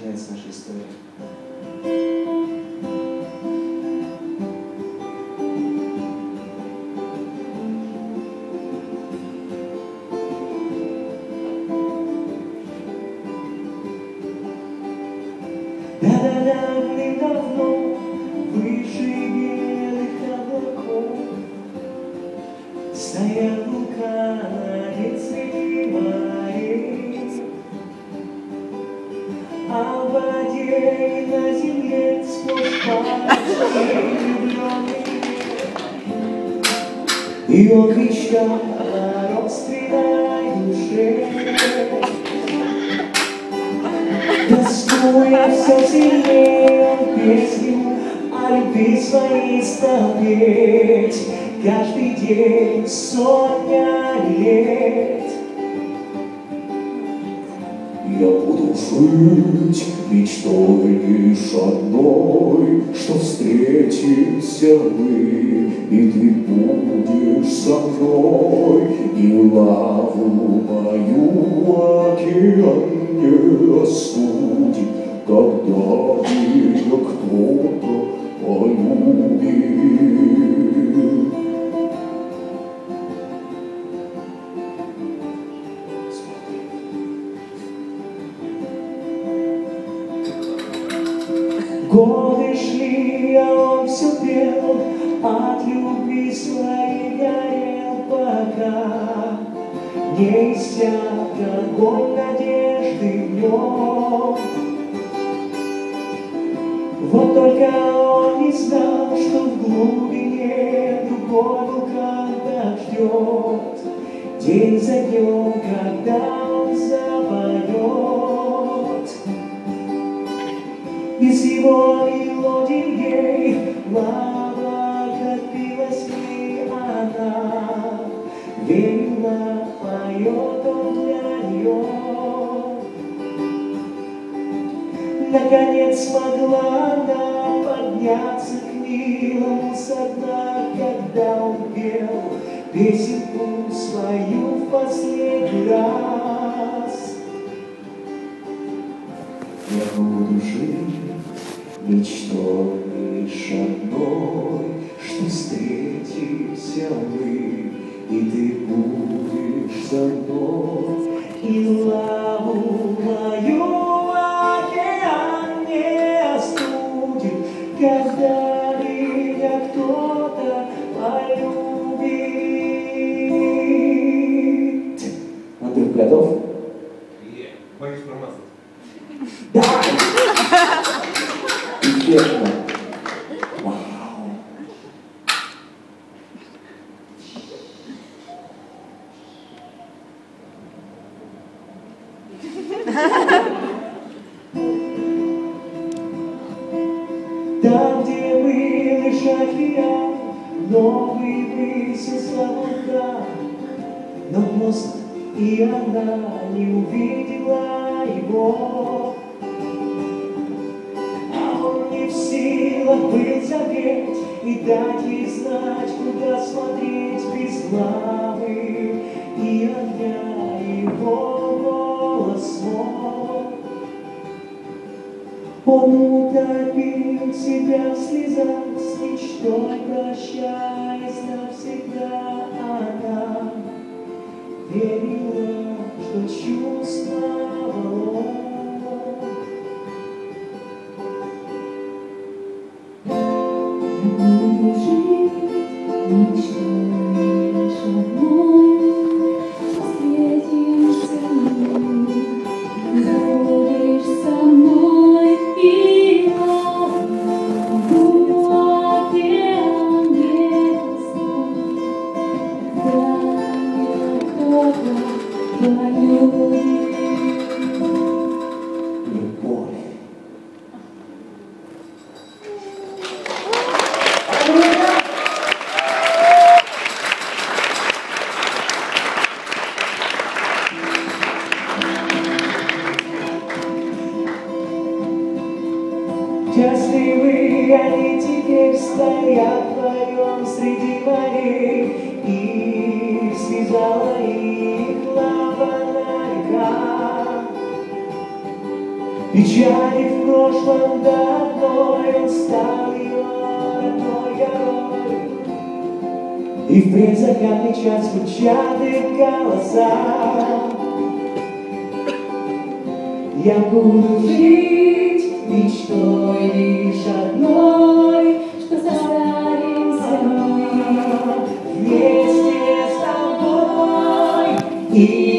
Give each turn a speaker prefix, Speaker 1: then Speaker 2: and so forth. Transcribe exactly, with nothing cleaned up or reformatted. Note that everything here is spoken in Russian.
Speaker 1: начинается наша история. Да-да-давным-давно, выше белых облаков, стоял вулкан среди морей, а в воде и на земле сплошь пальцы влюбленный. И он мечтал о родственной душе, тоскуя все сильнее, он песню о любви своей стал петь каждый день сотня лет. Я буду жить мечтой лишь одной, что встретимся мы, и ты будешь со мной, и лаву мою океан не остудит, когда ее кто-то полюбит. Годы шли, а он все пел, от любви своей горел, пока не иссяк огонь надежды в нем. Вот только он не знал, что в глубине другой вулкан ждет день за днем, когда он запоет. Из его мелодий лава копилась, и она верно поет он для нее. Наконец смогла она подняться к милому со дна, когда он пел песенку свою в последний раз. Я буду жить мечтой лишь одной, что встретимся мы, и ты будешь со мной, и лаву мою океан не остудит, когда меня кто-то полюбит. Андрюх, готов?
Speaker 2: Боюсь промазать.
Speaker 1: Да! Эффектно. Вау. Там, где был лишь океан, новый высился вулкан, но поздно, и она не увидела его. В силах был заветь и дать ей знать, куда смотреть без главы и огня его голос мой. Он утопил себя в слезах, с мечтой прощаясь навсегда. Она верила, что чувствовал он.
Speaker 3: Буду жить мечтой лишь одной, встретимся мы, будешь со мной, и лаву океан не остудит, когда меня кто-то полюбит.
Speaker 1: Счастливы они теперь стоят вдвоем среди морей, и связала их лава на река. Печали в прошлом до одной, он стал ее родной горой. И в предзакатный час звучат их голоса. Я буду жить мечтой лишь одной,
Speaker 3: что останемся мы
Speaker 1: вместе с тобой. И